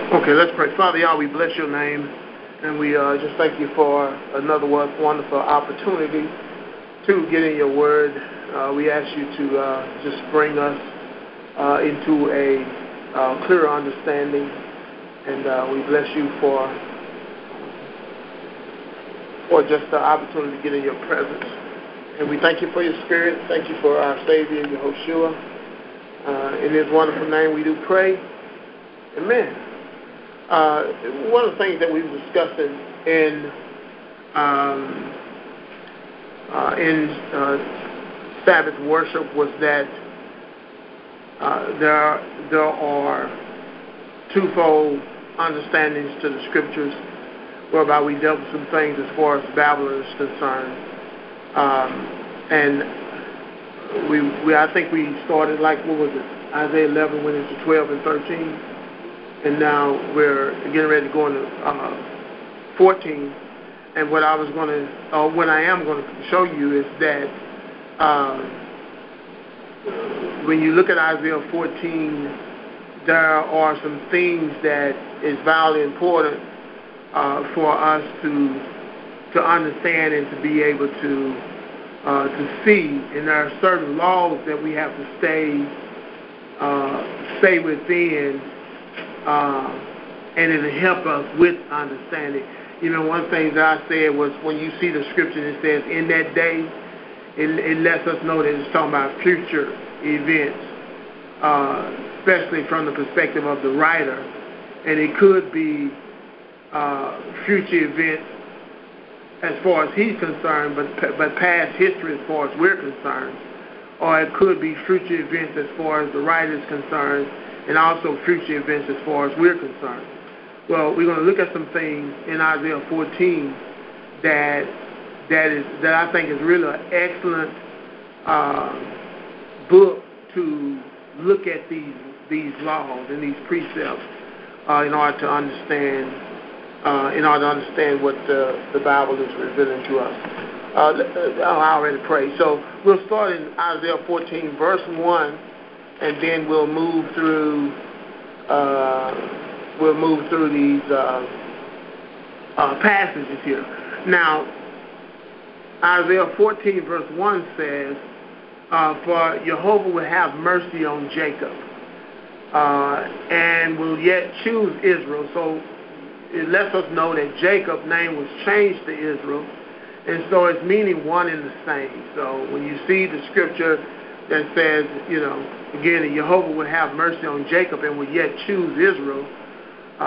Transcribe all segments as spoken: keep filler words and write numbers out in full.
Okay, let's pray. Father, y'all, we bless your name, and we uh, just thank you for another wonderful opportunity to get in your word. Uh, we ask you to uh, just bring us uh, into a uh, clearer understanding, and uh, we bless you for for just the opportunity to get in your presence. And we thank you for your spirit. Thank you for our Savior, Yehoshua. Uh, in his wonderful name we do pray. Amen. Uh, one of the things that we were discussing in um, uh, in uh, Sabbath worship was that uh, there are, there are twofold understandings to the scriptures, whereby we dealt with some things as far as Babylon is concerned, um, and we, we I think we started like what was it Isaiah eleven went into twelve and thirteen. And now we're getting ready to go into uh, fourteen. And what I was going to, or what I am going to show you is that uh, when you look at Isaiah fourteen, there are some things that is vitally important uh, for us to to understand and to be able to uh, to see. And there are certain laws that we have to stay uh, stay within. Uh, and it'll help us with understanding. You know, one thing that I said was when you see the scripture that says in that day, it, it lets us know that it's talking about future events, uh, especially from the perspective of the writer. And it could be uh, future events as far as he's concerned, but, but past history as far as we're concerned. Or it could be future events as far as the writer is concerned, and also future events as far as we're concerned. Well, we're going to look at some things in Isaiah fourteen that that is that I think is really an excellent uh, book to look at these these laws and these precepts uh, in order to understand uh, in order to understand what the, the Bible is revealing to us. Uh, I already prayed, so we'll start in Isaiah fourteen, verse one. And then we'll move through. Uh, we'll move through these uh, uh, passages here. Now, Isaiah fourteen, verse one says, uh, "For Jehovah will have mercy on Jacob, uh, and will yet choose Israel." So it lets us know that Jacob's name was changed to Israel, and so it's meaning one and the same. So when you see the scripture that says, you know, again, that Jehovah would have mercy on Jacob and would yet choose Israel, uh,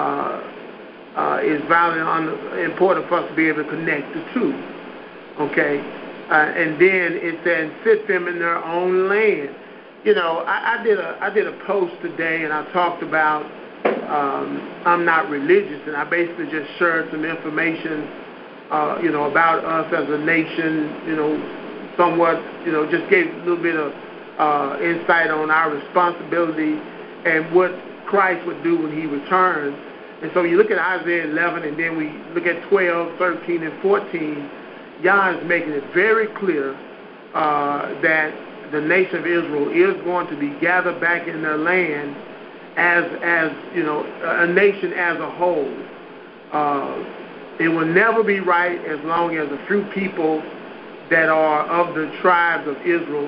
uh, is vitally important for us to be able to connect the two. Okay? Uh, and then it says, fit them in their own land. You know, I, I did a I did a post today, and I talked about um, I'm not religious, and I basically just shared some information, uh, you know, about us as a nation, you know, somewhat, you know, just gave a little bit of Uh, insight on our responsibility and what Christ would do when he returns. And so you look at Isaiah eleven, and then we look at twelve, thirteen, and fourteen. Yah is making it very clear uh, that the nation of Israel is going to be gathered back in their land as, as you know, a nation as a whole. Uh, it will never be right as long as a few people that are of the tribes of Israel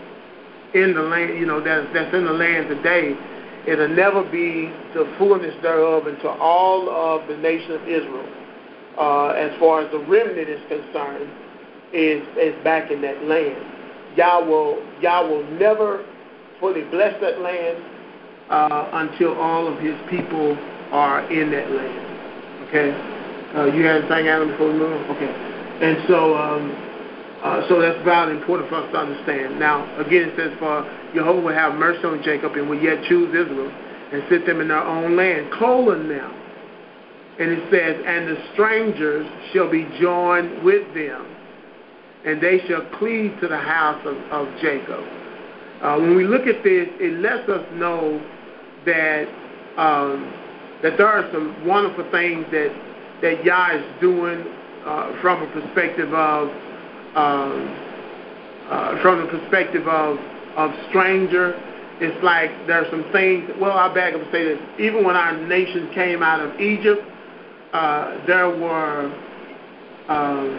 in the land, you know, that's, that's in the land today. It'll never be the fullness thereof until all of the nation of Israel, uh, as far as the remnant is concerned, is is back in that land. Yah will, Yah will never fully bless that land uh, until all of his people are in that land. Okay? Uh, you had anything, Adam, before we move on? Okay. And so, um, Uh, so that's very important for us to understand. Now, again, it says, for Jehovah will have mercy on Jacob and will yet choose Israel and sit them in their own land, colon now. And it says, and the strangers shall be joined with them, and they shall cleave to the house of, of Jacob. Uh, when we look at this, it lets us know that um, that there are some wonderful things that, that Yah is doing uh, from a perspective of Um, uh, from the perspective of, of stranger it's like there's some things. Well, I'll back up and say this. Even when our nation came out of Egypt, uh, there were, um,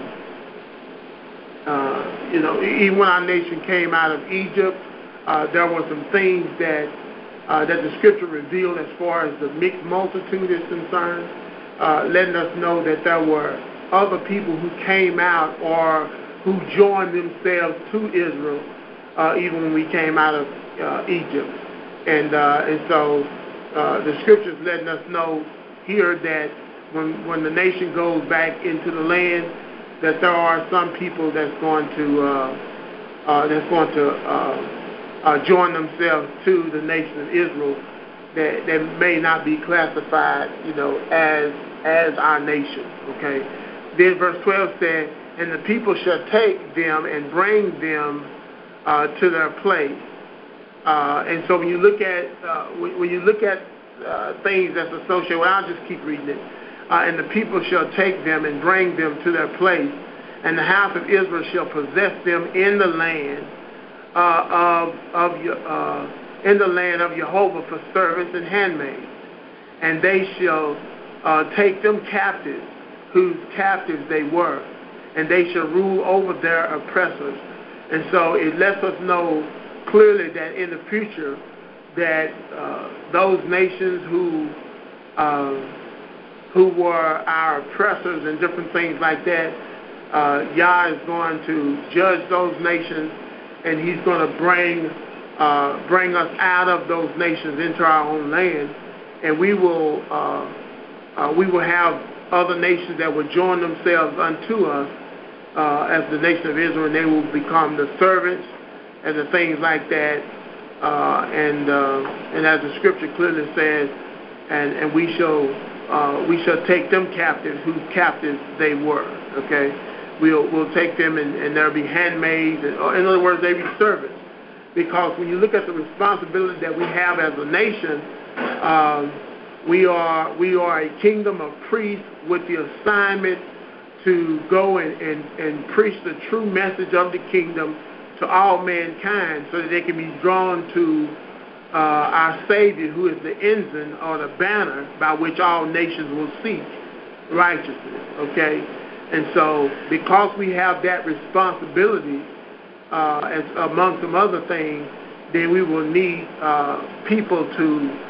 uh, you know, even when our nation came out of Egypt, uh, there were some things that uh, that the Scripture revealed as far as the mixed multitude is concerned, uh, letting us know that there were other people who came out or who joined themselves to Israel, uh, even when we came out of uh, Egypt. And uh, and so uh, the Scriptures letting us know here that when when the nation goes back into the land, that there are some people that's going to uh, uh, that's going to uh, uh, join themselves to the nation of Israel that, that may not be classified, you know, as as our nation. Okay. Then verse twelve said, "And the people shall take them and bring them uh, to their place." Uh, and so when you look at uh, when, when you look at uh, things that's associated, well, I'll just keep reading it. Uh, and the people shall take them and bring them to their place, and the house of Israel shall possess them in the land uh, of of uh, in the land of Jehovah for servants and handmaids, and they shall uh, take them captives, whose captives they were, and they shall rule over their oppressors. And so it lets us know clearly that in the future that uh, those nations who uh, who were our oppressors and different things like that, uh, Yah is going to judge those nations, and He's going to bring uh, bring us out of those nations into our own land, and we will uh, uh, we will have other nations that will join themselves unto us uh, as the nation of Israel, and they will become the servants and the things like that. Uh, and uh, and as the Scripture clearly says, and and we shall. Uh, we shall take them captives whose captives they were. Okay, we'll we'll take them and, and there'll be handmaids. And, or in other words, they be servants. Because when you look at the responsibility that we have as a nation, um, we are we are a kingdom of priests with the assignment to go and, and, and preach the true message of the kingdom to all mankind, so that they can be drawn to Uh, our Savior, who is the ensign or the banner by which all nations will seek righteousness, okay? And so because we have that responsibility, uh, as among some other things, then we will need uh, people to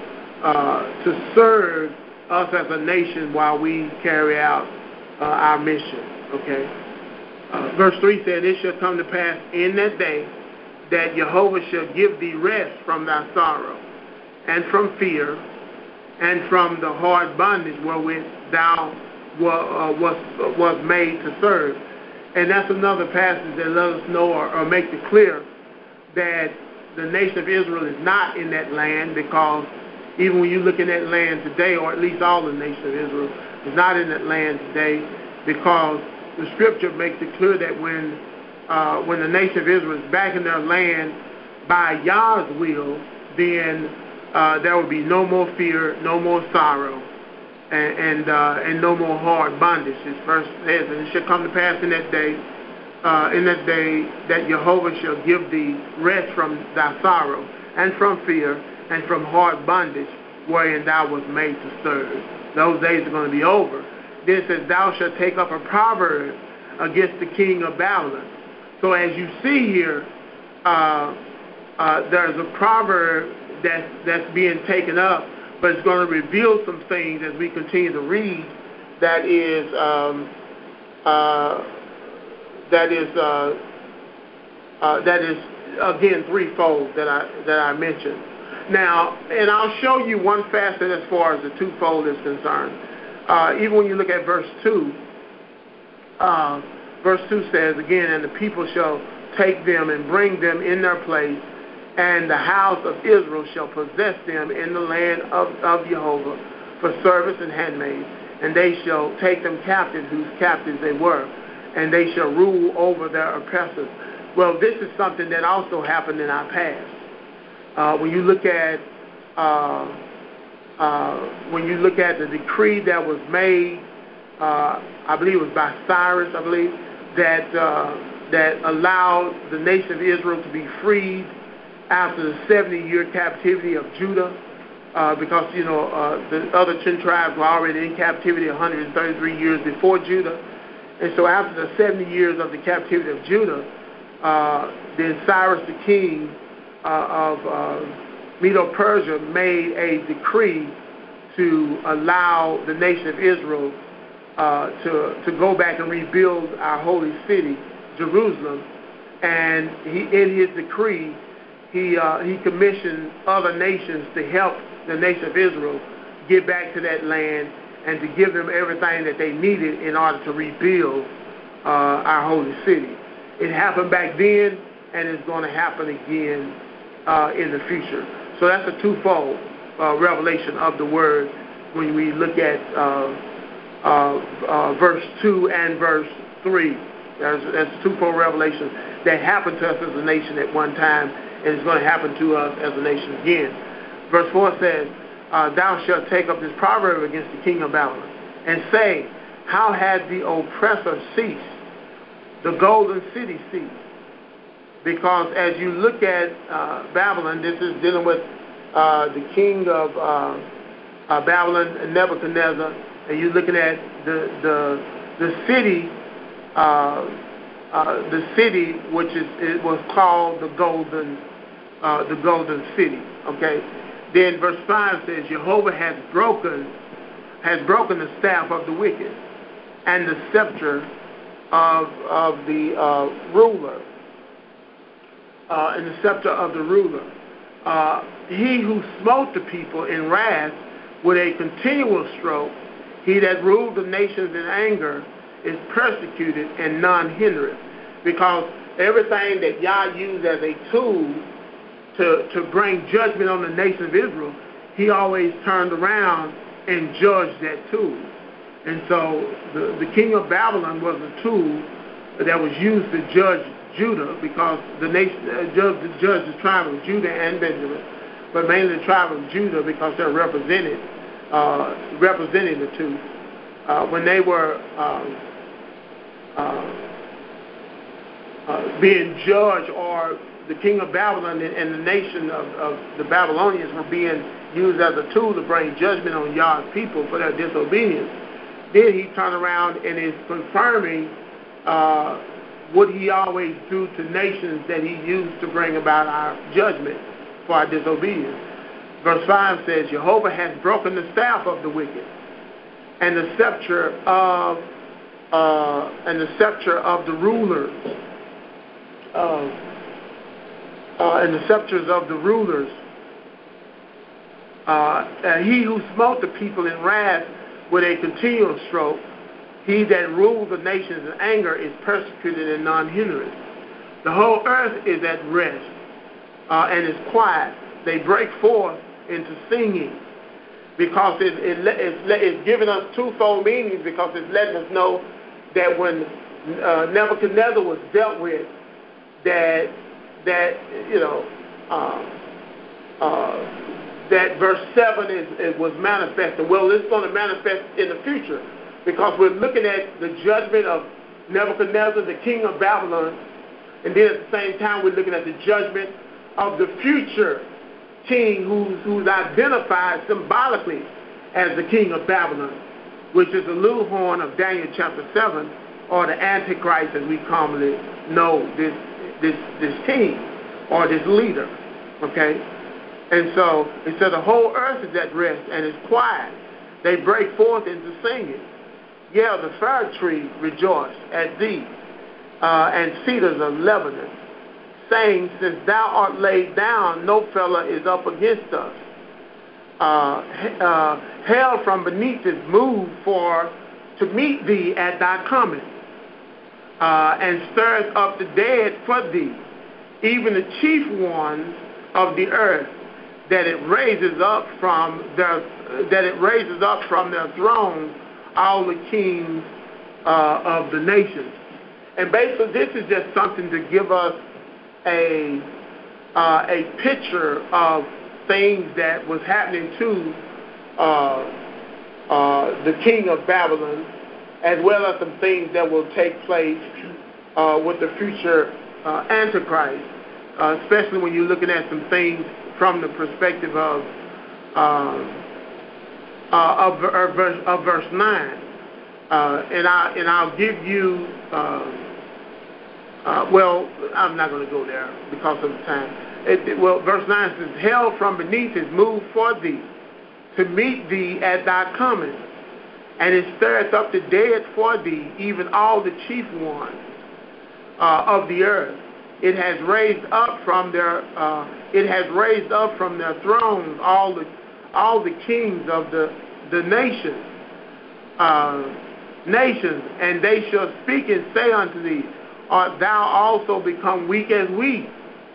uh, to serve us as a nation while we carry out uh, our mission, okay? Uh, verse three said, "It shall come to pass in that day that Jehovah shall give thee rest from thy sorrow, and from fear, and from the hard bondage wherewith thou was, was, was made to serve." And that's another passage that let us know or, or makes it clear that the nation of Israel is not in that land, because even when you look in that land today, or at least all the nation of Israel is not in that land today, because the Scripture makes it clear that when Uh, when the nation of Israel is back in their land by Yah's will, then uh, there will be no more fear, no more sorrow, and and, uh, and no more hard bondage. His verse says, "And it shall come to pass in that day, uh, in that day that Jehovah shall give thee rest from thy sorrow, and from fear, and from hard bondage, wherein thou wast made to serve." Those days are going to be over. Then it says, "Thou shalt take up a proverb against the king of Babylon." So as you see here, uh, uh, there's a proverb that's, that's being taken up, but it's going to reveal some things as we continue to read that is, um, uh, that is, uh, uh, that is again, threefold that I, that I mentioned. Now, and I'll show you one facet as far as the twofold is concerned. Uh, even when you look at verse two, uh, Verse two says again, "And the people shall take them and bring them in their place, and the house of Israel shall possess them in the land of, of Jehovah for servants and handmaids, and they shall take them captives whose captives they were, and they shall rule over their oppressors." Well, this is something that also happened in our past. Uh, when you look at uh, uh, when you look at the decree that was made, uh, I believe it was by Cyrus, I believe, that uh, that allowed the nation of Israel to be freed after the seventy-year captivity of Judah, uh, because, you know, uh, the other ten tribes were already in captivity one hundred thirty-three years before Judah. And so after the seventy years of the captivity of Judah, uh, then Cyrus the king uh, of uh, Medo-Persia made a decree to allow the nation of Israel uh, to, to go back and rebuild our holy city, Jerusalem. And he, in his decree, he, uh, he commissioned other nations to help the nation of Israel get back to that land and to give them everything that they needed in order to rebuild uh, our holy city. It happened back then, and it's going to happen again uh, in the future. So that's a twofold uh, revelation of the word when we look at uh, uh, uh, verse two and verse three. That's, that's a twofold revelation that happened to us as a nation at one time, and it's going to happen to us as a nation again. Verse four says, uh, thou shalt take up this proverb against the king of Babylon, and say, how had the oppressor ceased, the golden city ceased? Because as you look at uh, Babylon, this is dealing with uh, the king of uh, uh, Babylon, Nebuchadnezzar, and you're looking at the the the city, uh, uh, the city which is it was called the golden, uh, the golden city. Okay. Then verse five says, Jehovah has broken, has broken the staff of the wicked, and the scepter of of the uh, ruler. Uh, and the scepter of the ruler. Uh, he who smote the people in wrath with a continual stroke, he that ruled the nations in anger, is persecuted and none hindereth. Because everything that Yah used as a tool to, to bring judgment on the nation of Israel, he always turned around and judged that tool. And so the, the king of Babylon was a tool that was used to judge Judah, because the nation uh, judge, judge the tribe of Judah and Benjamin, but mainly the tribe of Judah because they're represented, uh, representing the two. Uh, when they were um, uh, uh, being judged, or the king of Babylon and, and the nation of, of the Babylonians were being used as a tool to bring judgment on Yah's people for their disobedience, then he turned around and is confirming uh, what he always do to nations that he used to bring about our judgment for our disobedience. Verse five says, Jehovah has broken the staff of the wicked, and the scepter of uh, and the scepter of the rulers, uh, uh, and the scepters of the rulers. Uh, and he who smote the people in wrath with a continual stroke, he that rules the nations in anger, is persecuted and none hindereth. The whole earth is at rest uh, and is quiet. They break forth into singing, because it, it, it's, it's giving us twofold meanings, because it's letting us know that when uh, Nebuchadnezzar was dealt with, that that you know uh, uh, that verse seven is, is was manifested. Well, it's going to manifest in the future, because we're looking at the judgment of Nebuchadnezzar, the king of Babylon, and then at the same time we're looking at the judgment of the future king who's, who's identified symbolically as the king of Babylon, which is the little horn of Daniel chapter seven, or the Antichrist as we commonly know this, this, this king or this leader, okay? And so it said the whole earth is at rest and is quiet. They break forth into singing. Yeah, the fir tree rejoice at thee, uh, and cedars of Lebanon, saying, since thou art laid down, no fellow is up against us. Uh, uh, hell from beneath is moved for to meet thee at thy coming, uh, and stirs up the dead for thee, even the chief ones of the earth, that it raises up from their that it raises up from their thrones all the kings uh, of the nations. And basically, this is just something to give us a uh, a picture of things that was happening to uh, uh, the king of Babylon, as well as some things that will take place uh, with the future uh, Antichrist. uh, especially when you're looking at some things from the perspective of uh, uh, of, of, verse, of verse nine. Uh, and I and I'll give you. Uh, uh, well, I'm not going to go there because of the time. It, it, well, verse nine says, "Hell from beneath is moved for thee, to meet thee at thy coming, and it stirreth up the dead for thee, even all the chief ones uh, of the earth. It has raised up from their uh, it has raised up from their thrones all the all the kings of the the nations, uh, nations, and they shall speak and say unto thee, art thou also become weak as we?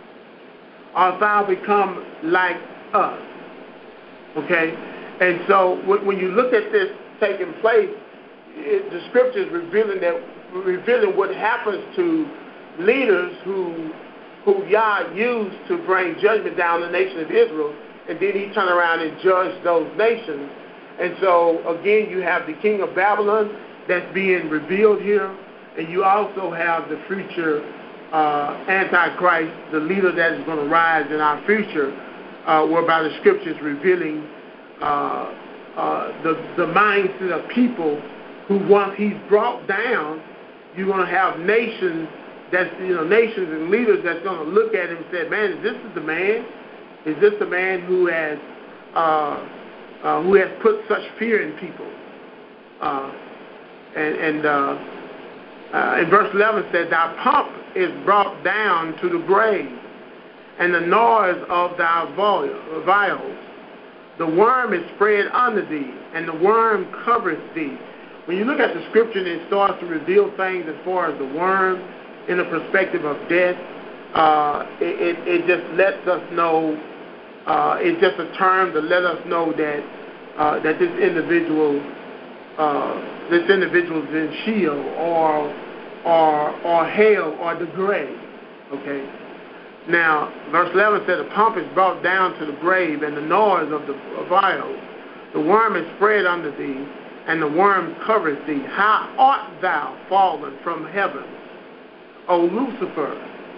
Art thou become like us?" Okay, and so when you look at this taking place, it, the scriptures revealing that revealing what happens to leaders who who Yah used to bring judgment down the nation of Israel, and then he turned around and judged those nations. And so again, you have the king of Babylon that's being revealed here, and you also have the future uh, Antichrist, the leader that is going to rise in our future, uh, whereby the scriptures revealing uh, uh, the the mindset of people who, once he's brought down, you're going to have nations that's you know nations and leaders that's going to look at him and say, "Man, is this the man? Is this the man who has uh, uh, who has put such fear in people?" Uh, and and uh, uh, in verse eleven said, "Thy pomp is brought down to the grave, and the noise of thy vials. The worm is spread under thee, and the worm covereth thee." When you look at the scripture, and it starts to reveal things as far as the worm in the perspective of death. Uh, it, it, it just lets us know. Uh, it's just a term to let us know that uh, that this individual, uh, this individual is in Sheol or or or hell or the grave. Okay. Now, verse eleven said, "The pomp is brought down to the grave, and the noise of the vials. The worm is spread under thee, and the worm covereth thee. How art thou fallen from heaven, O Lucifer,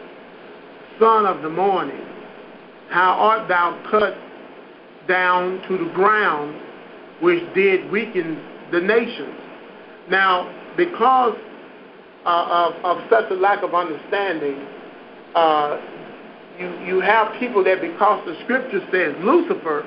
son of the morning? How art thou cut down to the ground, which did weaken the nations?" Now, because uh, of, of such a lack of understanding, uh, you, you have people that, because the scripture says Lucifer,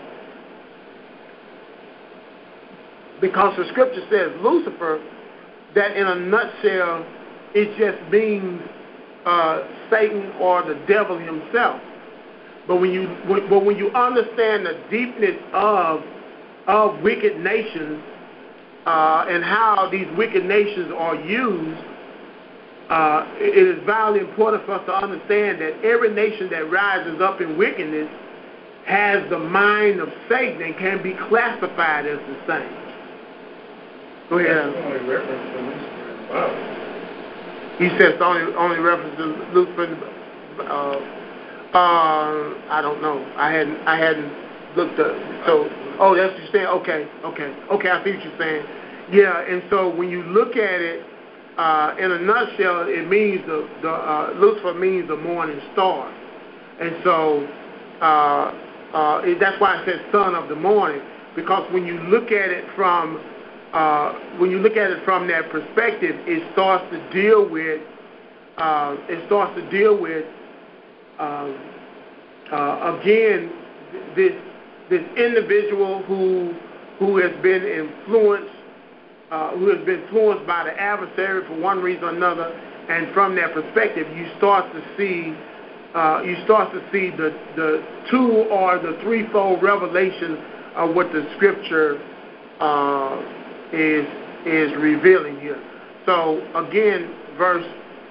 because the scripture says Lucifer, that in a nutshell, it just means uh, Satan or the devil himself. But when you but when you understand the deepness of of wicked nations uh, and how these wicked nations are used, uh, it is vitally important for us to understand that every nation that rises up in wickedness has the mind of Satan and can be classified as the same. Go ahead. That's the only reference to Lucifer in the Bible. He says the only only reference to Lucifer. Uh, uh, I don't know. I hadn't I hadn't looked up. So oh, that's what you're saying. Okay, okay, okay. I see what you're saying. Yeah, and so when you look at it uh, in a nutshell, it means the the uh, Lucifer means the morning star, and so uh, uh, it, that's why it says son of the morning, because when you look at it from Uh, when you look at it from that perspective, it starts to deal with uh, it starts to deal with uh, uh, again this this individual who who has been influenced uh, who has been influenced by the adversary for one reason or another, and from that perspective, you start to see uh, you start to see the the two or the threefold revelation of what the scripture Uh, is is revealing here. So again, verse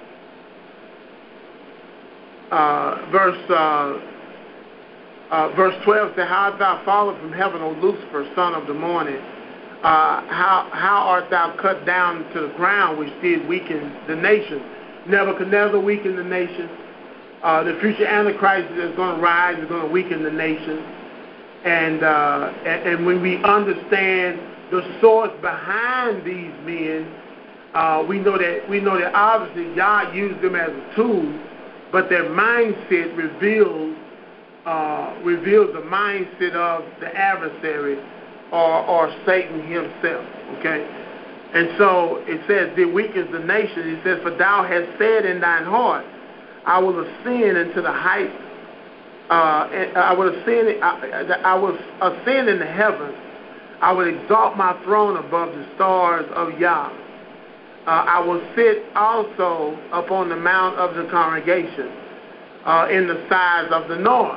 uh, verse uh, uh, verse twelve says, "How art thou fallen from heaven, O Lucifer, son of the morning? Uh, how how art thou cut down to the ground, which did weaken the nation?" Nebuchadnezzar weakened the nation. Uh, the future Antichrist is going to rise, is going to weaken the nation. And, uh, and and when we understand the source behind these men, uh, we know that we know that obviously God used them as a tool but their mindset reveals uh, reveals the mindset of the adversary or, or Satan himself. Okay, and so it says, "It weakens the nation." It says, "For thou hast said in thine heart, I will ascend into the heights. Uh, I will ascend. I, I will ascend in the heavens. I will exalt my throne above the stars of Yah. Uh, I will sit also upon the mount of the congregation, uh, in the sides of the north.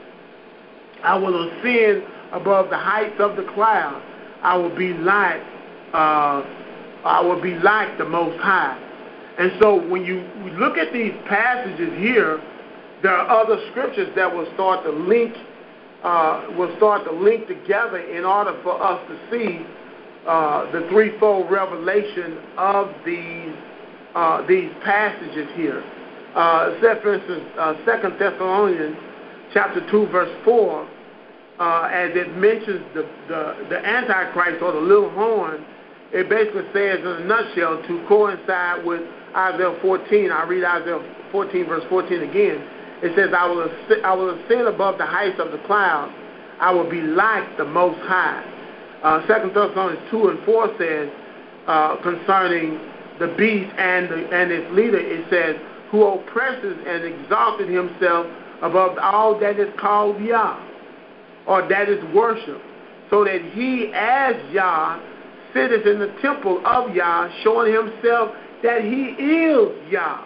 I will ascend above the heights of the clouds. I will be like, uh, I will be like the Most High." And so, when you look at these passages here, there are other scriptures that will start to link, uh, will start to link together in order for us to see uh, the threefold revelation of these uh, these passages here. Uh, say, for instance, uh, Second Thessalonians chapter two, verse four, uh, as it mentions the, the the Antichrist or the little horn, it basically says in a nutshell to coincide with Isaiah fourteen. I read Isaiah fourteen, verse fourteen again. It says, I will, ascend, I will ascend above the heights of the clouds. I will be like the Most High. Uh, Second Thessalonians two and four says, uh, concerning the beast and, the, and its leader, it says, who oppresses and exalted himself above all that is called Yah, or that is worship, so that he as Yah sitteth in the temple of Yah, showing himself that he is Yah.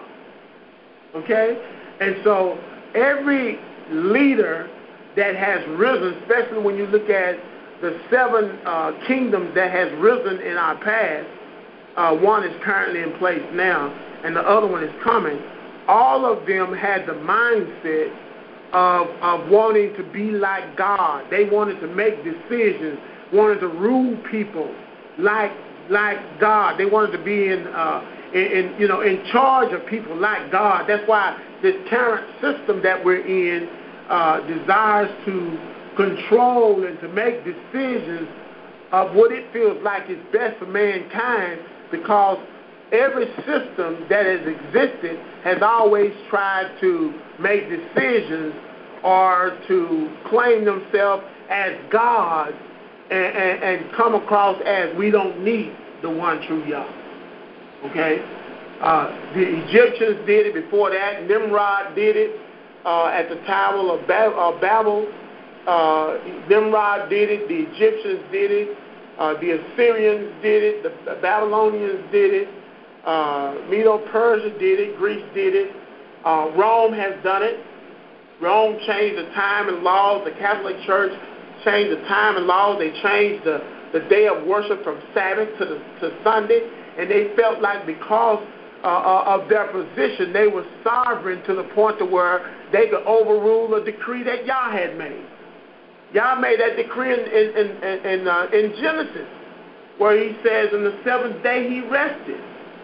Okay? And so every leader that has risen, especially when you look at the seven uh, kingdoms that has risen in our past, uh, one is currently in place now, and the other one is coming. All of them had the mindset of, of wanting to be like God. They wanted to make decisions, wanted to rule people like like God. They wanted to be in, uh, in, in you know in charge of people like God. That's why this current system that we're in uh, desires to control and to make decisions of what it feels like is best for mankind, because every system that has existed has always tried to make decisions or to claim themselves as gods and, and, and come across as we don't need the one true Yah. Okay? Uh, the Egyptians did it before that. Nimrod did it uh, at the Tower of Babel. Uh, Nimrod did it. The Egyptians did it. Uh, the Assyrians did it. The Babylonians did it. Uh, Medo-Persia did it. Greece did it. Uh, Rome has done it. Rome changed the time and laws. The Catholic Church changed the time and laws. They changed the, the day of worship from Sabbath to, the, to Sunday. And they felt like because uh, of their position, they were sovereign to the point to where they could overrule a decree that Yah had made. Yah made that decree in, in, in, in, uh, in Genesis, where he says in the seventh day he rested.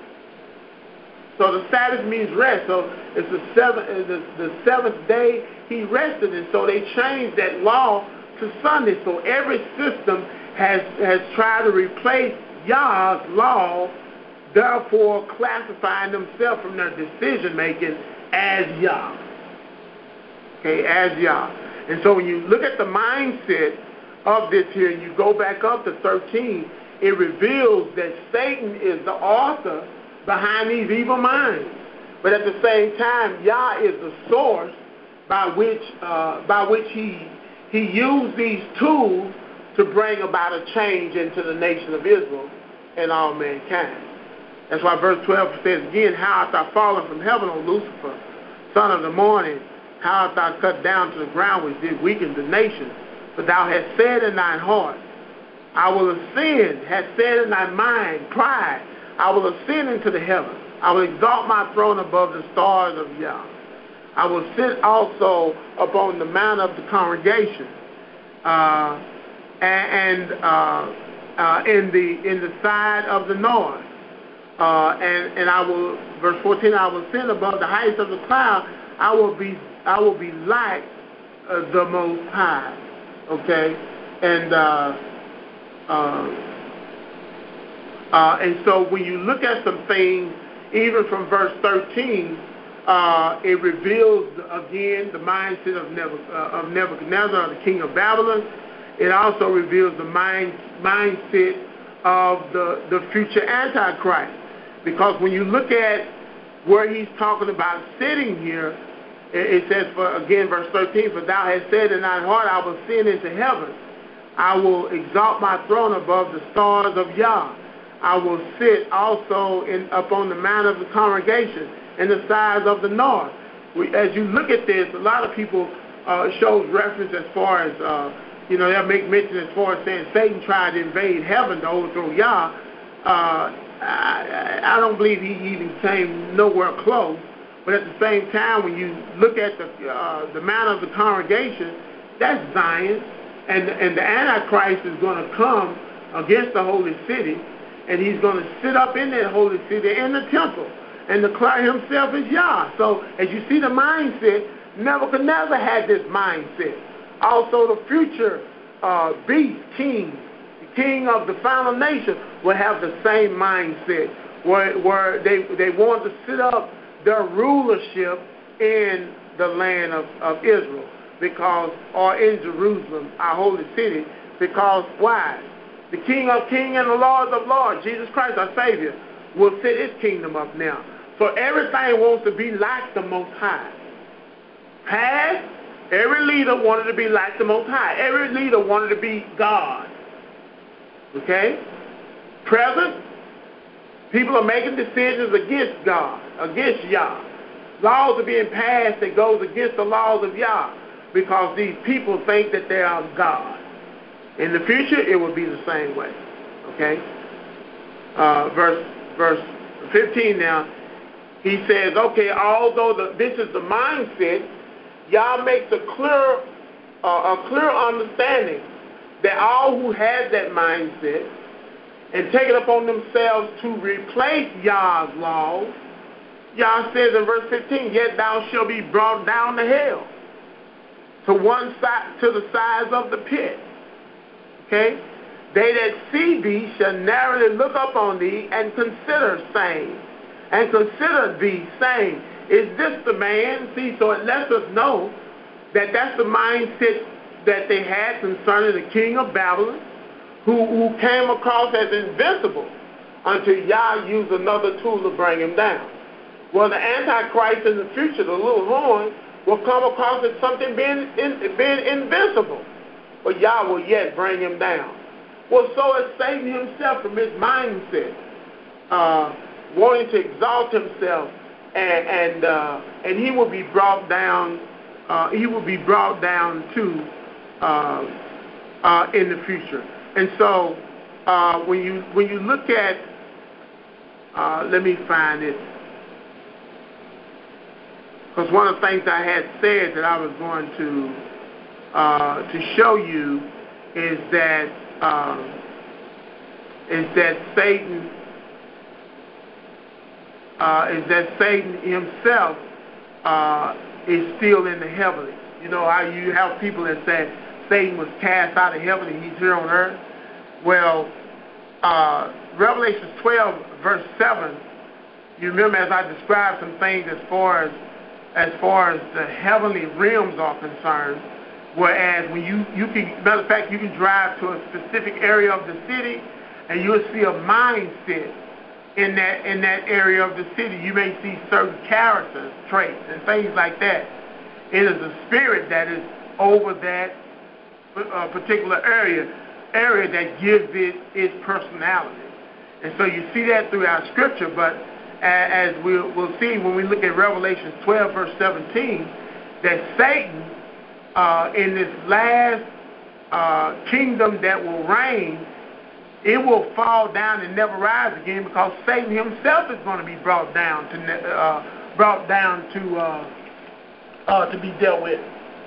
So the Sabbath means rest. So it's the seventh, the, the seventh day he rested, and so they changed that law to Sunday. So every system has has tried to replace Yah's law, therefore classifying themselves from their decision making as Yah. Okay, as Yah. And so when you look at the mindset of this here, and you go back up to thirteen, it reveals that Satan is the author behind these evil minds. But at the same time, Yah is the source by which uh, by which he he used these tools to bring about a change into the nation of Israel and all mankind. That's why verse twelve says again, how hast thou fallen from heaven, O Lucifer, son of the morning? How hast thou cut down to the ground, which did weaken the nation? For thou hast said in thine heart, I will ascend, hast said in thy mind, pride, I will ascend into the heavens. I will exalt my throne above the stars of Yah. I will sit also upon the mount of the congregation, uh, and, and uh, uh, in the in the side of the north. Uh, and and I will, verse fourteen, I will ascend above the heights of the cloud. I will be I will be like uh, the Most High. Okay, and. Uh, uh, Uh, and so when you look at some things, even from verse thirteen, Uh, it reveals, again, the mindset of, Nebuch- uh, of Nebuchadnezzar, the king of Babylon. It also reveals the mind, mindset of the, the future Antichrist. Because when you look at where he's talking about sitting here, it, it says, for again, verse thirteen, for thou hast said in thine heart, I will ascend into heaven. I will exalt my throne above the stars of Yah. I will sit also in, upon the mount of the congregation in the sides of the north. We, as you look at this, a lot of people uh, show reference as far as, uh, you know, they'll make mention as far as saying Satan tried to invade heaven to overthrow Yah. Uh, I, I don't believe he even came nowhere close. But at the same time, when you look at the, uh, the mount of the congregation, that's Zion. And, and the Antichrist is going to come against the holy city, and he's going to sit up in that holy city in the temple and declare himself as Yah. So as you see the mindset, Nebuchadnezzar had this mindset. Also the future uh, beast, king, the king of the final nation, will have the same mindset, where, where they, they want to sit up their rulership in the land of, of Israel. Because, or in Jerusalem, our holy city, because why? The King of Kings and the Lord of Lords, Jesus Christ, our Savior, will set his kingdom up now. So everything wants to be like the Most High. Past, every leader wanted to be like the Most High. Every leader wanted to be God. Okay? Present, people are making decisions against God, against Yah. Laws are being passed that goes against the laws of Yah, because these people think that they are God. In the future, it will be the same way. Okay? Uh, verse verse fifteen now, he says, okay, although the, this is the mindset, Yah makes a clear, uh, a clear understanding that all who have that mindset and take it upon themselves to replace Yah's laws, Yah says in verse fifteen, yet thou shalt be brought down to hell, to one side, to the sides of the pit. Okay? They that see thee shall narrowly look up on thee and consider saying, and consider thee saying, is this the man? See, so it lets us know that that's the mindset that they had concerning the king of Babylon, who, who came across as invincible until Yah used another tool to bring him down. Well, the Antichrist in the future, the little horn, will come across as something being, in, being invincible, but Yah will yet bring him down. Well, so is Satan himself from his mindset, uh, wanting to exalt himself, and and, uh, and he will be brought down. Uh, he will be brought down to uh, uh, in the future. And so, uh, when you when you look at, uh, let me find it. Because one of the things I had said that I was going to uh, to show you is that um, is that Satan uh, is that Satan himself uh, is still in the heavenlies. You know how you have people that say Satan was cast out of heaven and he's here on earth. Well, uh, Revelation twelve verse seven. You remember as I described some things as far as as far as the heavenly realms are concerned, whereas when you, you can, matter of fact, you can drive to a specific area of the city and you'll see a mindset in that, in that area of the city. You may see certain characters, traits, and things like that. It is a spirit that is over that uh, particular area, area that gives it its personality. And so you see that throughout Scripture, but as we'll, we'll see when we look at Revelation twelve, verse seventeen, that Satan, uh, in this last uh, kingdom that will reign, it will fall down and never rise again, because Satan himself is going to be brought down to uh, brought down to uh, uh, to be dealt with.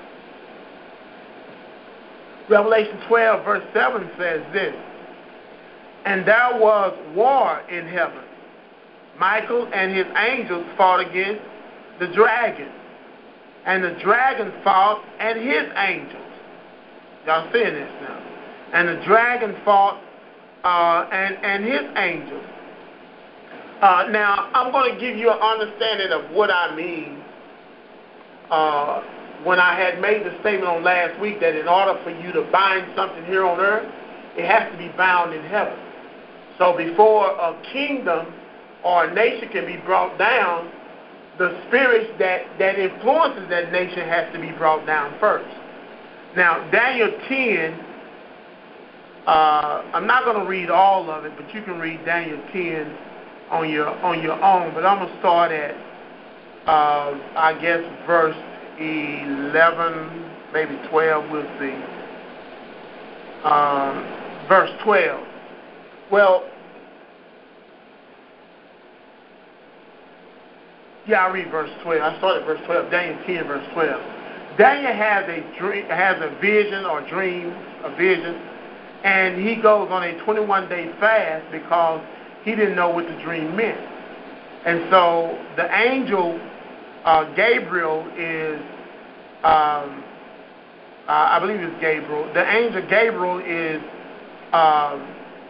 Revelation twelve, verse seven says this: and there was war in heaven. Michael and his angels fought against the dragon, and the dragon fought and his angels. Y'all seeing this now? And the dragon fought uh, and, and his angels. Uh, now, I'm going to give you an understanding of what I mean uh, when I had made the statement on last week that in order for you to bind something here on earth, it has to be bound in heaven. So before a kingdom or a nation can be brought down, the spirits that, that influences that nation has to be brought down first. Now, Daniel ten, uh, I'm not going to read all of it, but you can read Daniel ten on your on your own. But I'm going to start at, uh, I guess, verse eleven, maybe twelve, we'll see. Uh, verse twelve. Well, yeah, I read verse twelve. I started verse twelve. Daniel ten, verse twelve. Daniel has a dream, has a vision or dream, a vision, and he goes on a twenty-one day fast because he didn't know what the dream meant. And so the angel uh, Gabriel is, um, uh, I believe it's Gabriel. The angel Gabriel is um,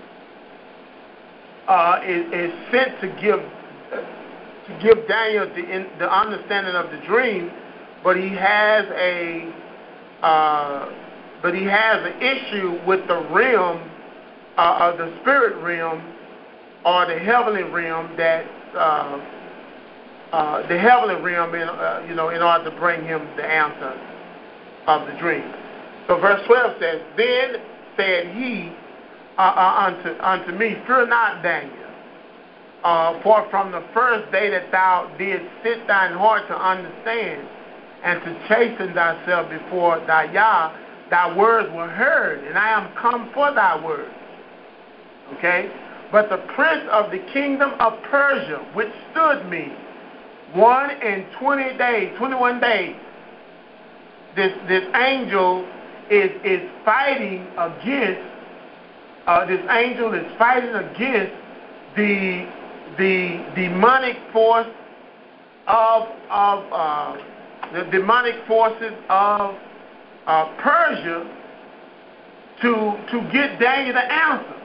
uh, is, is sent to give to give Daniel the in, the understanding of the dream, but he has a uh, but he has an issue with the realm uh, of the spirit realm or the heavenly realm that uh, uh, the heavenly realm in uh, you know in order to bring him the answer of the dream. So verse twelve says, "Then said he uh, uh, unto unto me, Fear not, Daniel. Uh, for from the first day that thou didst sit thine heart to understand and to chasten thyself before thy Yah, thy words were heard, and I am come for thy words." Okay? "But the prince of the kingdom of Persia withstood me one and twenty days, twenty-one days." This this angel is is fighting against. Uh, this angel is fighting against the the demonic force of of uh, the demonic forces of uh, Persia to to get Daniel the answer.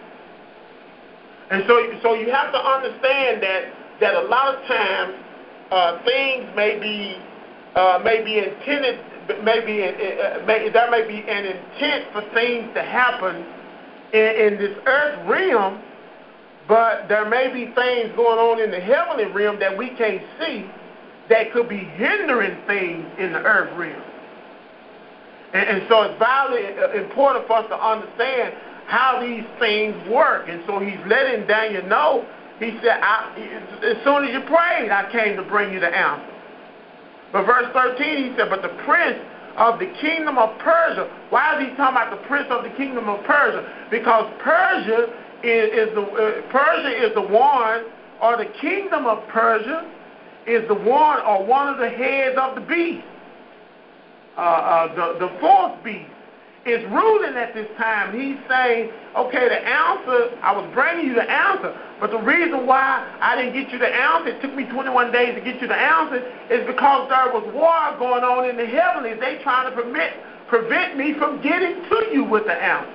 And so so you have to understand that that a lot of times uh, things may be uh, may be intended, maybe uh, may, there may be an intent for things to happen in, in this earth realm. But there may be things going on in the heavenly realm that we can't see that could be hindering things in the earth realm. And, and so it's vitally important for us to understand how these things work. And so he's letting Daniel know, he said, I, as soon as you prayed, I came to bring you the answer. But verse thirteen, he said, "But the prince of the kingdom of Persia." Why is he talking about the prince of the kingdom of Persia? Because Persia Is, is the uh, Persia is the one, or the kingdom of Persia is the one, or one of the heads of the beast. Uh, uh, the the fourth beast is ruling at this time. He's saying, okay, the answer, I was bringing you the answer, but the reason why I didn't get you the answer, it took me twenty-one days to get you the answer, is because there was war going on in the heavenlies. They trying to permit, prevent me from getting to you with the answer.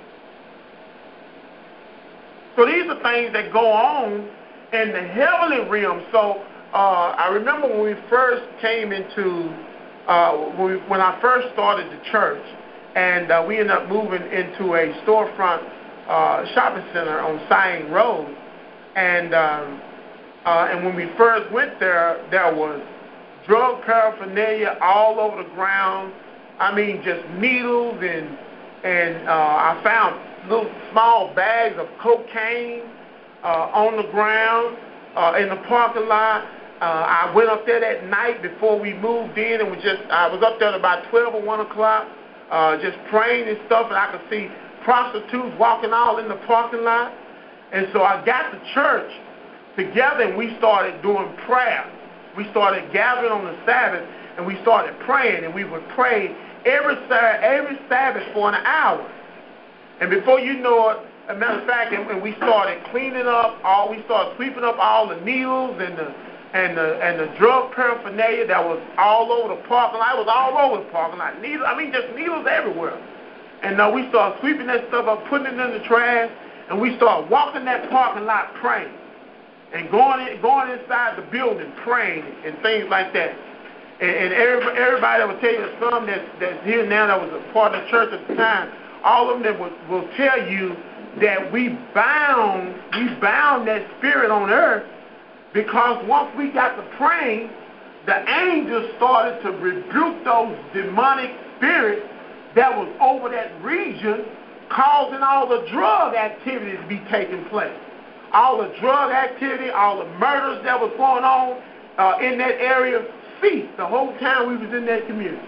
So these are things that go on in the heavenly realm. So uh, I remember when we first came into, uh, when, we, when I first started the church, and uh, we ended up moving into a storefront uh, shopping center on Siang Road. And um, uh, and when we first went there, there was drug paraphernalia all over the ground. I mean, just needles, and and uh, I found little small bags of cocaine uh, on the ground uh, in the parking lot. Uh, I went up there that night before we moved in, and was just I was up there at about twelve or one o'clock, uh, just praying and stuff, and I could see prostitutes walking all in the parking lot. And so I got the church together, and we started doing prayer. We started gathering on the Sabbath, and we started praying, and we would pray every every Sabbath for an hour. And before you know it, as a matter of fact, and, and we started cleaning up all, we started sweeping up all the needles and the and the and the drug paraphernalia that was all over the parking lot. It was all over the parking lot. Needles, I mean, just needles everywhere. And uh, we started sweeping that stuff up, putting it in the trash, and we started walking that parking lot praying. and going in, going inside the building, praying and things like that. And, and everybody, everybody that will tell you, some that, that's here now that was a part of the church at the time, all of them will, will tell you that we bound, we bound that spirit on earth, because once we got to praying, the angels started to rebuke those demonic spirits that was over that region, causing all the drug activity to be taking place. All the drug activity, all the murders that was going on uh, in that area ceased the whole time we was in that community.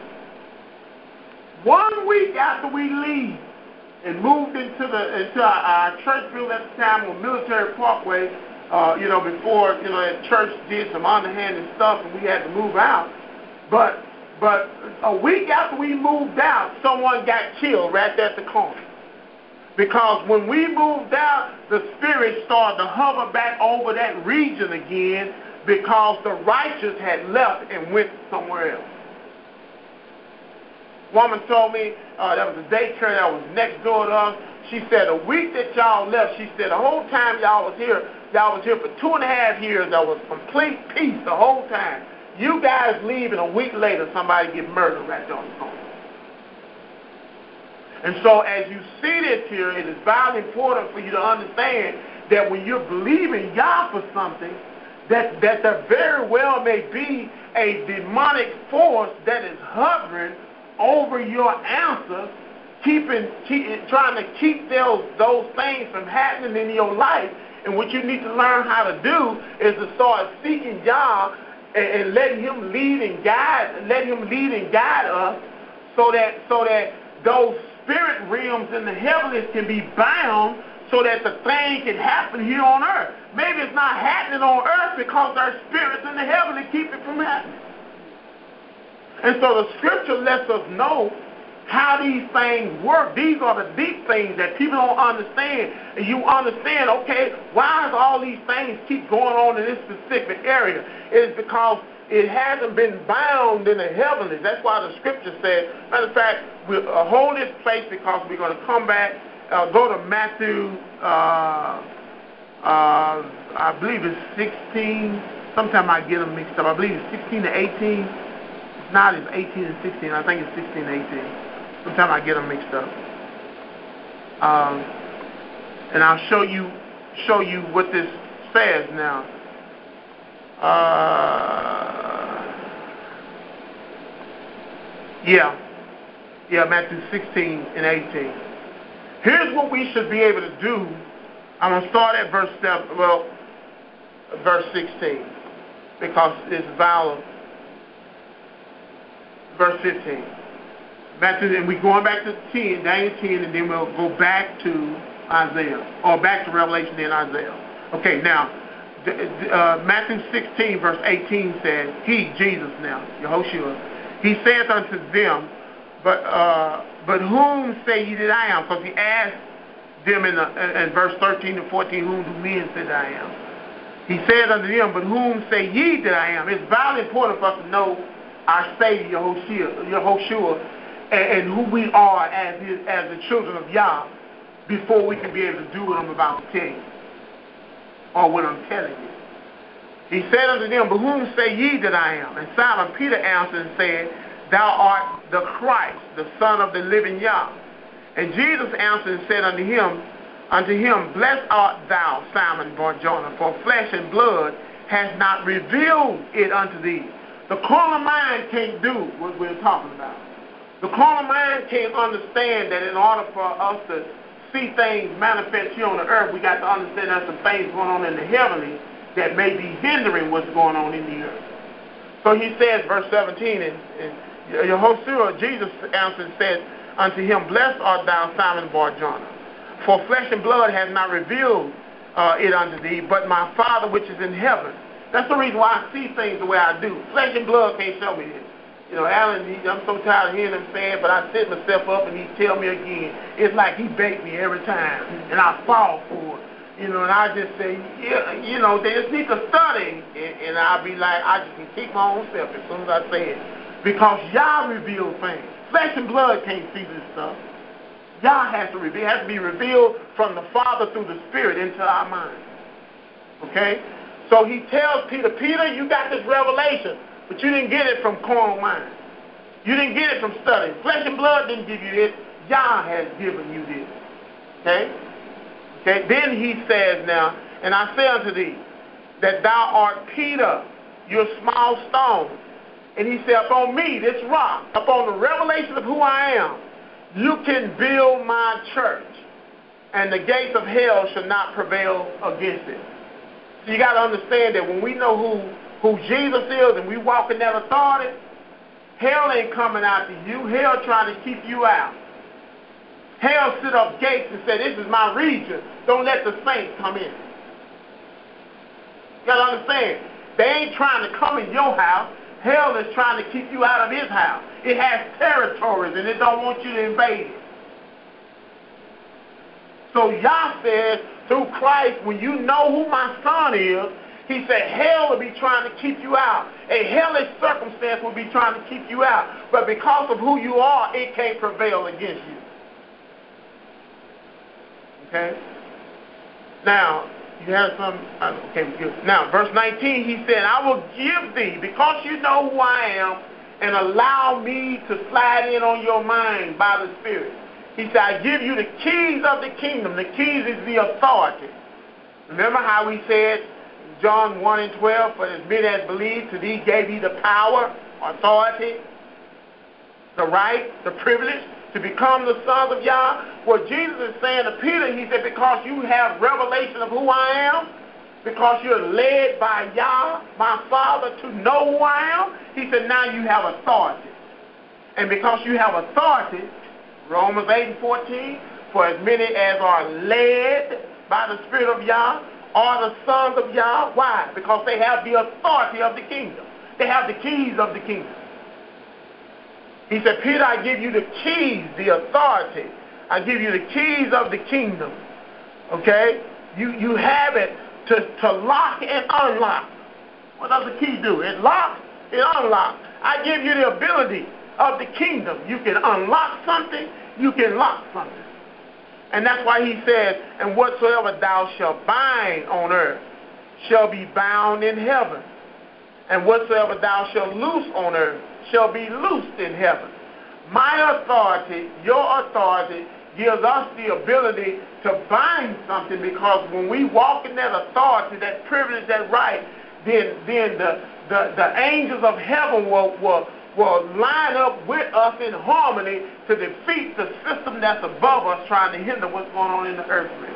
One week after we leave and moved into the into our, our church building at the time on Military Parkway, uh, you know, before, you know, that church did some underhanded stuff and we had to move out. But but a week after we moved out, someone got killed right there at the corner. Because when we moved out, the spirit started to hover back over that region again, because the righteous had left and went somewhere else. Woman told me uh, that was a daycare that was next door to us. She said a week that y'all left, she said the whole time y'all was here, y'all was here for two and a half years. There was complete peace the whole time. You guys leave, and a week later somebody get murdered right there on the corner. And so as you see this here, it is vitally important for you to understand that when you're believing God for something, that, that there very well may be a demonic force that is hovering over your answer, keeping, keep, trying to keep those, those things from happening in your life. And what you need to learn how to do is to start seeking God and, and letting Him lead and guide, let Him lead and guide us, so that so that those spirit realms in the heavens can be bound, so that the thing can happen here on earth. Maybe it's not happening on earth because there are spirits in the heaven that keep it from happening. And so the scripture lets us know how these things work. These are the deep things that people don't understand. And you understand, okay, why does all these things keep going on in this specific area? It is because it hasn't been bound in the heavens. That's why the scripture said, matter of fact, we'll uh, hold this place because we're going to come back, uh, go to Matthew, uh, uh, I believe it's sixteen. Sometimes I get them mixed up. I believe it's sixteen to eighteen. It's not, it's eighteen and sixteen. I think it's sixteen to eighteen. Sometimes I get them mixed up. Um, and I'll show you, show you what this says now. Uh, yeah, yeah, Matthew sixteen and eighteen. Here's what we should be able to do. I'm going to start at verse seven, well, verse sixteen, because it's valid. Verse fifteen. Matthew, and we're going back to ten, Daniel ten, and then we'll go back to Isaiah, or back to Revelation, then Isaiah. Okay, now, uh, Matthew sixteen, verse eighteen says, He, Jesus now, Yehoshua, He saith unto them, but uh, but whom say ye that I am? Because He asked them in, the, in verse thirteen to fourteen, whom do men say that I am? He said unto them, but whom say ye that I am? It's vitally important for us to know our Savior, Yehoshua, Yehoshua, and, and who we are as, his, as the children of Yah, before we can be able to do what I'm about to tell you, or what I'm telling you. He said unto them, but whom say ye that I am? And Simon Peter answered and said, Thou art the Christ, the Son of the living Yah. And Jesus answered and said unto him, Unto him, Blessed art thou, Simon Bar-Jonah, for flesh and blood has not revealed it unto thee. The carnal mind can't do what we're talking about. The carnal mind can't understand that in order for us to see things manifest here on the earth, we got to understand there's some things going on in the heavenly that may be hindering what's going on in the earth. So he says, verse seventeen, and, and Yehoshua, Jesus answered and said unto him, Blessed art thou, Simon Bar-Jonah, for flesh and blood has not revealed uh, it unto thee, but my Father which is in heaven. That's the reason why I see things the way I do. Flesh and blood can't show me this. You know, Alan, he, I'm so tired of hearing him say it, but I set myself up and he tell me again. It's like he bait me every time, and I fall for it. You know, and I just say, yeah, you know, they just need to study, and, and I'll be like, I just can keep my own self as soon as I say it. Because Yah reveals things. Flesh and blood can't see this stuff. Yah has to reveal. It has to be revealed from the Father through the Spirit into our minds. Okay? So he tells Peter, Peter, you got this revelation, but you didn't get it from carnal mind. You didn't get it from studying. Flesh and blood didn't give you this. Yah has given you this. Okay? Okay. Then he says now, and I say unto thee, that thou art Peter, you're a small stone. And he said, upon me, this rock, upon the revelation of who I am, you can build my church, and the gates of hell shall not prevail against it. So you got to understand that when we know who, who Jesus is and we walk in that authority, hell ain't coming after you. Hell trying to keep you out. Hell sit up gates and say, this is my region. Don't let the saints come in. You got to understand, they ain't trying to come in your house. Hell is trying to keep you out of his house. It has territories and it don't want you to invade it. So Yah says through Christ, when you know who my son is, he said hell will be trying to keep you out. A hellish circumstance will be trying to keep you out. But because of who you are, it can't prevail against you. Okay? Now, you have some, okay, good. Now, verse nineteen, he said, I will give thee, because you know who I am, and allow me to slide in on your mind by the Spirit. He said, I give you the keys of the kingdom. The keys is the authority. Remember how we said, John one and twelve, for as many as believe, to thee gave he the power, authority, the right, the privilege to become the sons of Yah. What Jesus is saying to Peter, he said, because you have revelation of who I am, because you're led by Yah, my Father, to know who I am, he said, now you have authority. And because you have authority, Romans eight and fourteen, for as many as are led by the Spirit of Yah are the sons of Yah. Why? Because they have the authority of the kingdom. They have the keys of the kingdom. He said, Peter, I give you the keys, the authority. I give you the keys of the kingdom. Okay? You you have it to, to lock and unlock. What does the key do? It locks, it unlocks. I give you the ability of the kingdom. You can unlock something, you can lock something. And that's why he says, and whatsoever thou shalt bind on earth shall be bound in heaven. And whatsoever thou shalt loose on earth shall be loosed in heaven. My authority, your authority, gives us the ability to bind something, because when we walk in that authority, that privilege, that right, then then the the, the angels of heaven will, will will line up with us in harmony to defeat the system that's above us trying to hinder what's going on in the earth realm.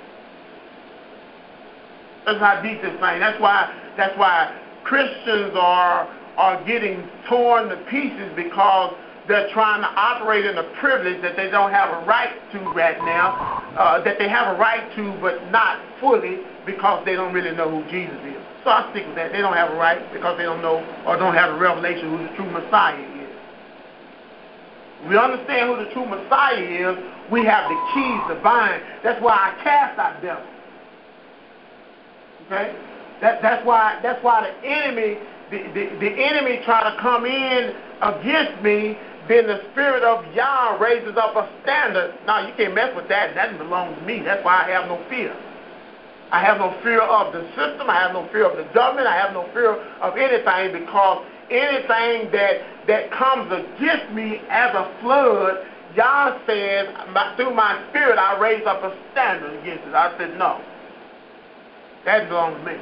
That's how deep this thing. That's why that's why Christians are are getting torn to pieces, because they're trying to operate in a privilege that they don't have a right to right now, uh, that they have a right to but not fully, because they don't really know who Jesus is. So I stick with that. They don't have a right because they don't know or don't have a revelation who the true Messiah is. We understand who the true Messiah is. We have the keys to bind. That's why I cast out devils. Okay? That, that's why that's why the enemy the, the, the enemy try to come in against me. Then the Spirit of Yah raises up a standard. Now you can't mess with that. That belongs to me. That's why I have no fear. I have no fear of the system. I have no fear of the government. I have no fear of anything, because anything that that comes against me as a flood, Yah says, through my Spirit, I raise up a standard against it. I said, no. That belongs to me.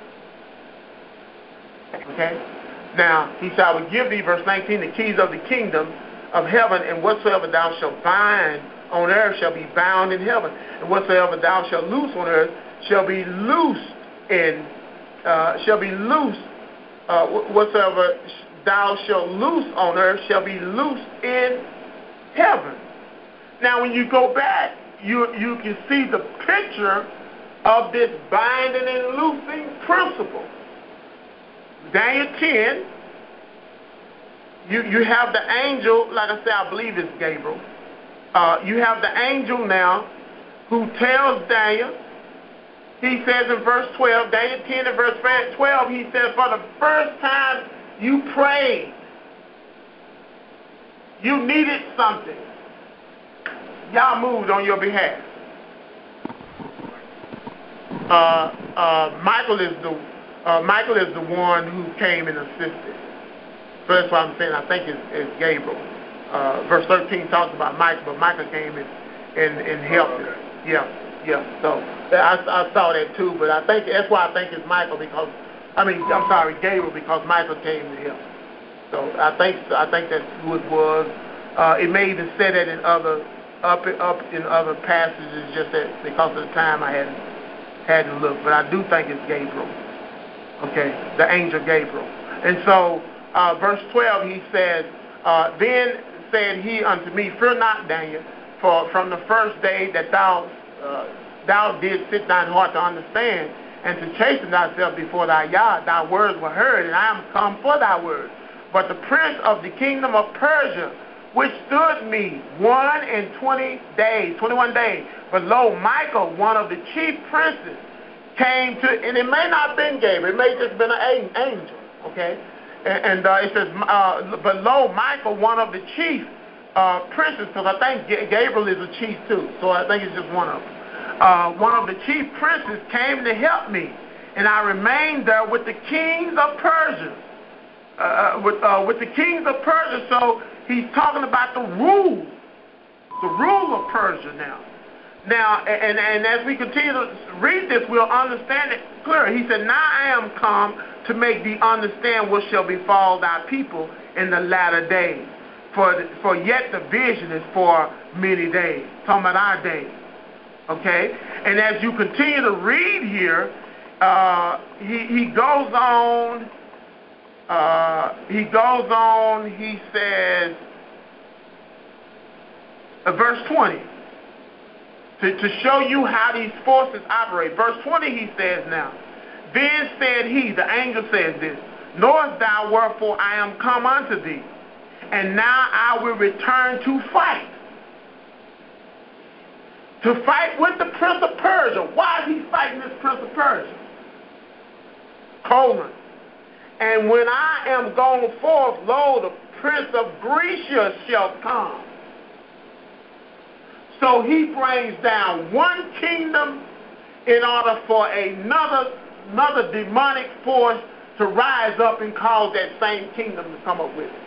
Okay? Now, he said, I will give thee, verse nineteen, the keys of the kingdom of heaven, and whatsoever thou shalt bind on earth shall be bound in heaven, and whatsoever thou shalt loose on earth shall be loosed in, uh, shall be loosed, uh, whatsoever thou shalt loose on earth shall be loosed in heaven. Now, when you go back, you you can see the picture of this binding and loosing principle. Daniel ten, you, you have the angel, like I said, I believe it's Gabriel. Uh, you have the angel now who tells Daniel, he says in verse twelve, Daniel ten and verse twelve, he says, for the first time you prayed, you needed something, Yah moved on your behalf. Uh, uh, Michael is the Uh, Michael is the one who came and assisted. So that's why I'm saying I think it's, it's Gabriel. Uh, verse thirteen talks about Michael, but Michael came and, and, and helped oh, okay. him. Yeah, yeah. So I, I saw that too, but I think that's why I think it's Michael because, I mean, I'm sorry, Gabriel, because Michael came to help. So I think I think that's who it was. Uh, it may even say that in other up up in other passages, just that because of the time I hadn't hadn't looked, but I do think it's Gabriel. Okay, the angel Gabriel. And so uh, verse twelve, he says, uh, then said he unto me, fear not, Daniel, for from the first day that thou uh, thou didst sit thine heart to understand and to chasten thyself before thy Yah, thy words were heard, and I am come for thy words. But the prince of the kingdom of Persia withstood me one and twenty days, twenty-one days. But lo, Michael, one of the chief princes, came to, and it may not have been Gabriel, it may just been an angel, okay? And, and uh, it says, uh, but lo, Michael, one of the chief uh, princes, because I think Gabriel is a chief too, so I think it's just one of them. Uh, one of the chief princes came to help me, and I remained there with the kings of Persia. Uh, with uh, with the kings of Persia, so he's talking about the rule, the rule of Persia now. Now, and, and as we continue to read this, we'll understand it clearer. He said, now I am come to make thee understand what shall befall thy people in the latter days. For, for yet the vision is for many days. Talking about our days. Okay? And as you continue to read here, uh, he, he goes on, uh, he goes on, he says, uh, verse twenty. To, to show you how these forces operate. Verse twenty, he says now, then said he, the angel says this, knowest thou wherefore I am come unto thee, and now I will return to fight. To fight with the prince of Persia. Why is he fighting this prince of Persia? Colon. And when I am gone forth, lo, the prince of Grecia shall come. So he brings down one kingdom in order for another, another demonic force to rise up and cause that same kingdom to come up with it.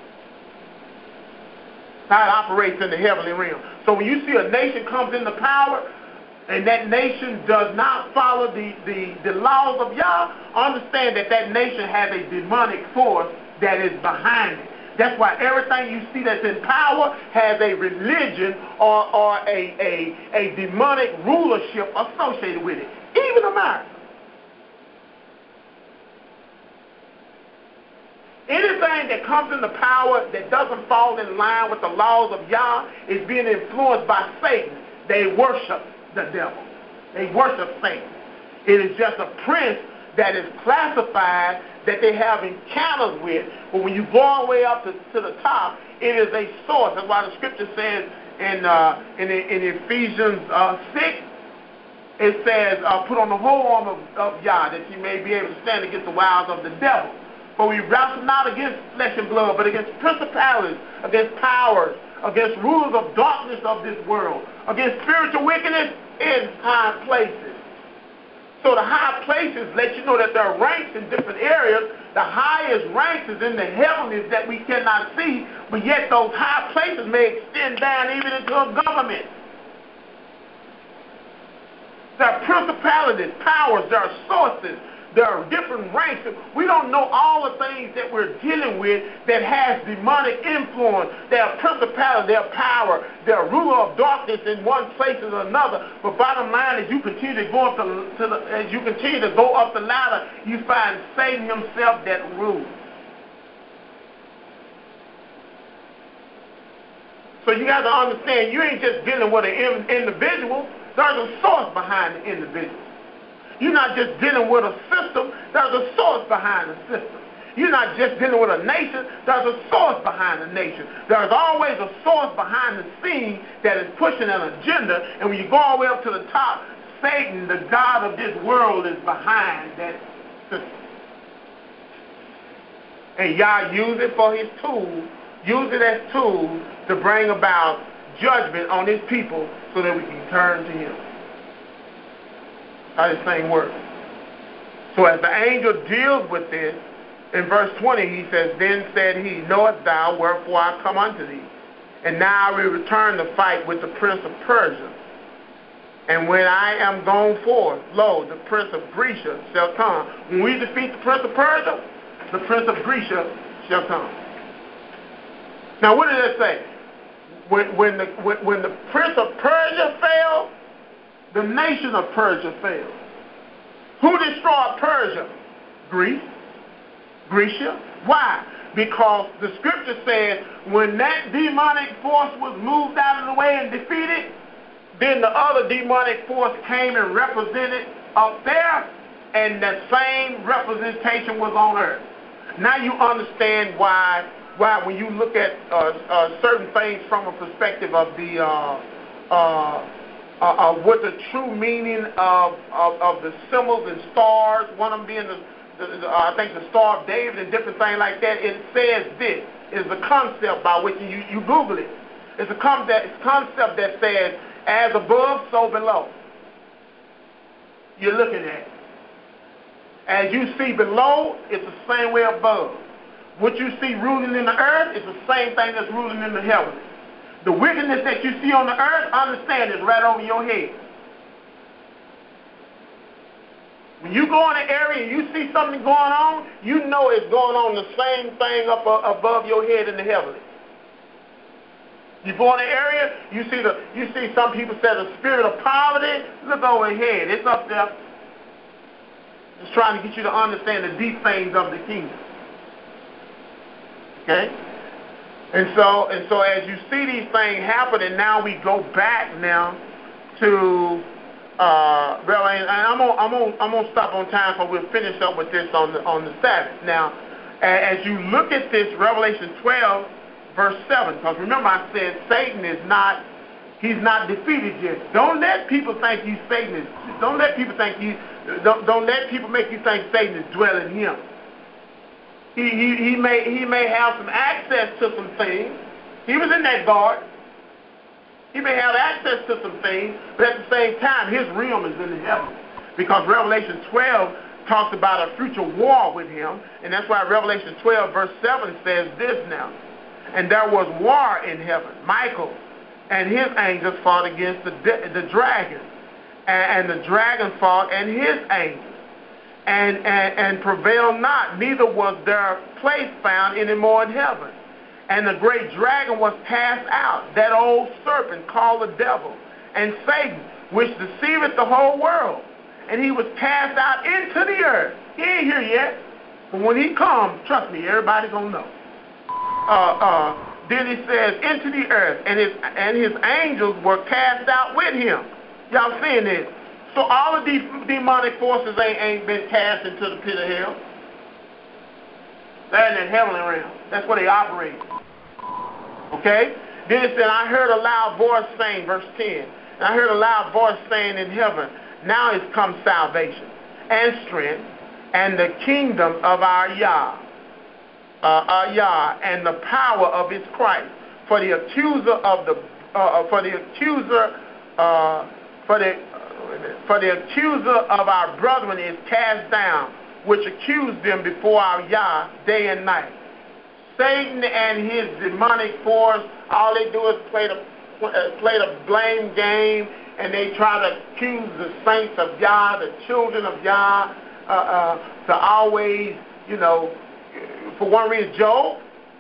How it operates in the heavenly realm. So when you see a nation comes into power and that nation does not follow the, the, the laws of Yah, understand that that nation has a demonic force that is behind it. That's why everything you see that's in power has a religion or, or a, a, a demonic rulership associated with it. Even America. Anything that comes into power that doesn't fall in line with the laws of Yah is being influenced by Satan. They worship the devil. They worship Satan. It is just a prince that is classified that they have encounters with, but when you go all the way up to, to the top, it is a source. That's why the scripture says in uh, in, in Ephesians uh, six, it says, uh, put on the whole armor of, of Yah, that you may be able to stand against the wiles of the devil. For we wrestle not against flesh and blood, but against principalities, against powers, against rulers of darkness of this world, against spiritual wickedness in high places. So the high places let you know that there are ranks in different areas. The highest ranks is in the heavens that we cannot see, but yet those high places may extend down even into a government. There are principalities, powers, there are sources, there are different ranks. We don't know all the things that we're dealing with that has demonic influence. There are principalities, there are power, there are ruler of darkness in one place or another. But bottom line is, you continue to go up the, to the as you continue to go up the ladder, you find Satan himself that rules. So you got to understand, you ain't just dealing with an individual. There's a source behind the individual. You're not just dealing with a system, there's a source behind the system. You're not just dealing with a nation, there's a source behind the nation. There's always a source behind the scene that is pushing an agenda, and when you go all the way up to the top, Satan, the god of this world, is behind that system. And Yah use it for his tool, use it as tools to bring about judgment on his people so that we can turn to him. How this thing works. So as the angel deals with this, in verse twenty, he says, then said he, knowest thou wherefore I come unto thee? And now I will return to fight with the prince of Persia. And when I am gone forth, lo, the prince of Grecia shall come. When we defeat the prince of Persia, the prince of Grecia shall come. Now what did it say? When, when, the, when, when the prince of Persia fell, the nation of Persia fell. Who destroyed Persia? Greece. Grecia. Why? Because the scripture says when that demonic force was moved out of the way and defeated, then the other demonic force came and represented up there, and the same representation was on earth. Now you understand why, why when you look at uh, uh, certain things from a perspective of the uh, uh, uh, uh, what the true meaning of, of, of the symbols and stars, one of them being the, the, the uh, I think the Star of David and different things like that. It says this is the concept by which you, you Google it. It's a concept, it's a concept that says as above, so below. You're looking at it. As you see below, it's the same way above. What you see ruling in the earth is the same thing that's ruling in the heavens. The wickedness that you see on the earth, understand, is right over your head. When you go in an area and you see something going on, you know it's going on the same thing up uh, above your head in the heavens. You go in an area, you see the you see some people say the spirit of poverty. Look over ahead, it's up there. It's trying to get you to understand the deep things of the kingdom. Okay? And so and so as you see these things happen, and now we go back now to uh Revelation, and I'm gonna I'm gonna I'm gonna stop on time, so we'll finish up with this on the on the Sabbath. Now, as you look at this, Revelation twelve, verse seven, because remember I said Satan is not, he's not defeated yet. Don't let people think you Satan is, don't let people think you, don't, don't let people make you think Satan is dwelling in him. He, he, he, may, he may have some access to some things. He was in that garden. He may have access to some things, but at the same time, his realm is in the heavens. Because Revelation twelve talks about a future war with him, and that's why Revelation twelve, verse seven says this now. And there was war in heaven. Michael and his angels fought against the, the dragon. And, and the dragon fought and his angels. And, and, and prevailed not, neither was their place found any more in heaven. And the great dragon was cast out, that old serpent called the devil, and Satan, which deceiveth the whole world. And he was cast out into the earth. He ain't here yet. But when he comes, trust me, everybody's going to know. Uh, uh, then it says, into the earth, and his, and his angels were cast out with him. Y'all seeing this? So all of these demonic forces ain't, ain't been cast into the pit of hell. They're in the heavenly realm. That's where they operate. Okay? Then it said, I heard a loud voice saying, verse ten, and I heard a loud voice saying in heaven, now is come salvation and strength and the kingdom of our Yah. Uh, uh, Yah, and the power of his Christ. For the accuser of the, uh, for the accuser, uh, for the, uh, for the accuser of our brethren is cast down, which accused them before our Yah day and night. Satan and his demonic force, all they do is play the, uh, play the blame game, and they try to accuse the saints of Yah, the children of Yah, uh, uh, to always, you know. For one reason, Job,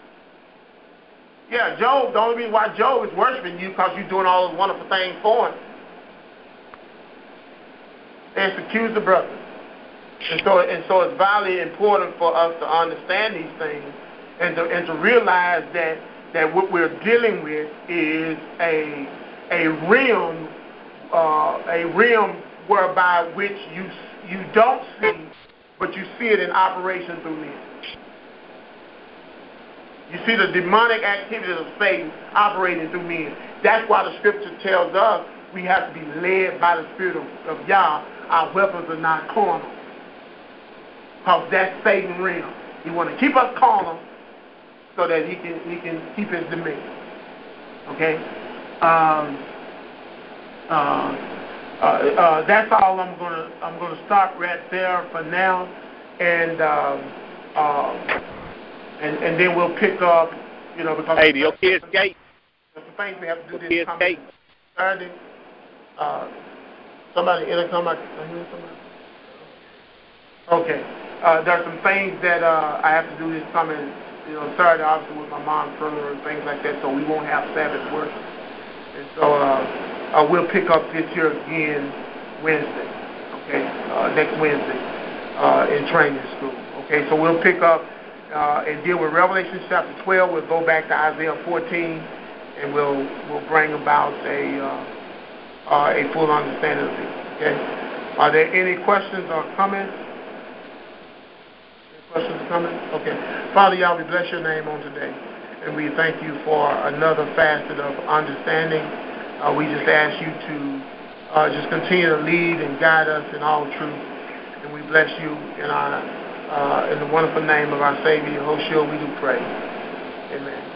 yeah, Job, the only reason why Job is worshiping you because you're doing all those wonderful things for him. It's accuse the brother. And so, and so it's vitally important for us to understand these things and to, and to realize that, that what we're dealing with is a, a realm, uh, a realm whereby which you, you don't see, but you see it in operation through men. You see the demonic activities of Satan operating through men. That's why the scripture tells us we have to be led by the Spirit of, of Yah. Our weapons are not carnal. Because that's Satan's realm. He wants to keep us carnal so that he can he can keep his dominion. Okay? Um, uh, uh, uh, that's all I'm gonna I'm gonna stop right there for now, and um, uh, and and then we'll pick up, you know, because hey, do your kids skate? there's some things we have to do Your this kids coming skate? Saturday. Uh, somebody intercom, I I hear somebody. Okay, uh, there's some things that uh, I have to do this coming, you know, Saturday, obviously with my mom's funeral and things like that, so we won't have Sabbath work. And so uh, uh, we'll pick up this year again Wednesday, okay, uh, next Wednesday uh, in training school. Okay, so we'll pick up uh, and deal with Revelation chapter twelve. We'll go back to Isaiah fourteen, and we'll we'll bring about a uh, uh, a full understanding of it. Okay, are there any questions or comments? Any questions or comments? Okay, Father, y'all, we bless your name on today. And we thank you for another facet of understanding. Uh, we just ask you to uh, just continue to lead and guide us in all truth. And we bless you in our uh, in the wonderful name of our Savior, Yahushua, we do pray. Amen.